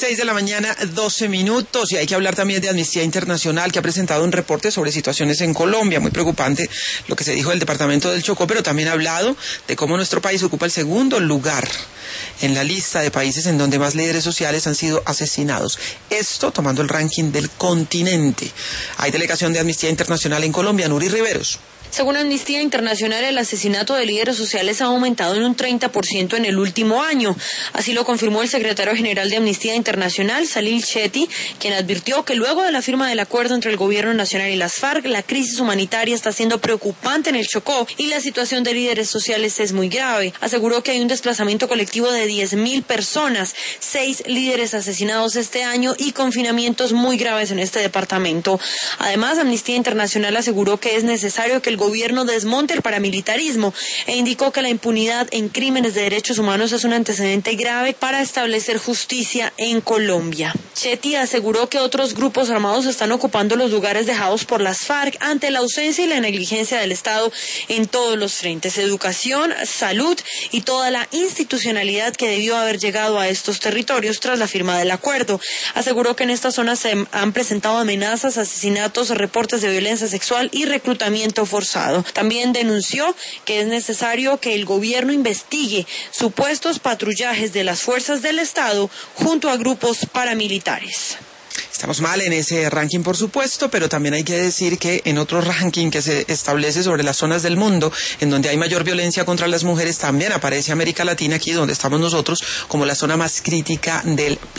6:12 a.m, y hay que hablar también de Amnistía Internacional, que ha presentado un reporte sobre situaciones en Colombia. Muy preocupante lo que se dijo del departamento del Chocó, pero también ha hablado de cómo nuestro país ocupa el segundo lugar en la lista de países en donde más líderes sociales han sido asesinados. Esto tomando el ranking del continente. Hay delegación de Amnistía Internacional en Colombia. Nuri Riveros. Según Amnistía Internacional, el asesinato de líderes sociales ha aumentado en un 30% en el último año. Así lo confirmó el secretario general de Amnistía Internacional, Salil Shetty, quien advirtió que luego de la firma del acuerdo entre el gobierno nacional y las FARC, la crisis humanitaria está siendo preocupante en el Chocó y la situación de líderes sociales es muy grave. Aseguró que hay un desplazamiento colectivo de 10.000 personas, 6 líderes asesinados este año y confinamientos muy graves en este departamento. Además, Amnistía Internacional aseguró que es necesario que el gobierno desmonte el paramilitarismo e indicó que la impunidad en crímenes de derechos humanos es un antecedente grave para establecer justicia en Colombia. Shetty aseguró que otros grupos armados están ocupando los lugares dejados por las FARC ante la ausencia y la negligencia del Estado en todos los frentes: educación, salud y toda la institucionalidad que debió haber llegado a estos territorios tras la firma del acuerdo. Aseguró que en estas zonas se han presentado amenazas, asesinatos, reportes de violencia sexual y reclutamiento forzado. También denunció que es necesario que el gobierno investigue supuestos patrullajes de las fuerzas del Estado junto a grupos paramilitares. Estamos mal en ese ranking, por supuesto, pero también hay que decir que en otro ranking que se establece sobre las zonas del mundo en donde hay mayor violencia contra las mujeres, también aparece América Latina, aquí donde estamos nosotros, como la zona más crítica del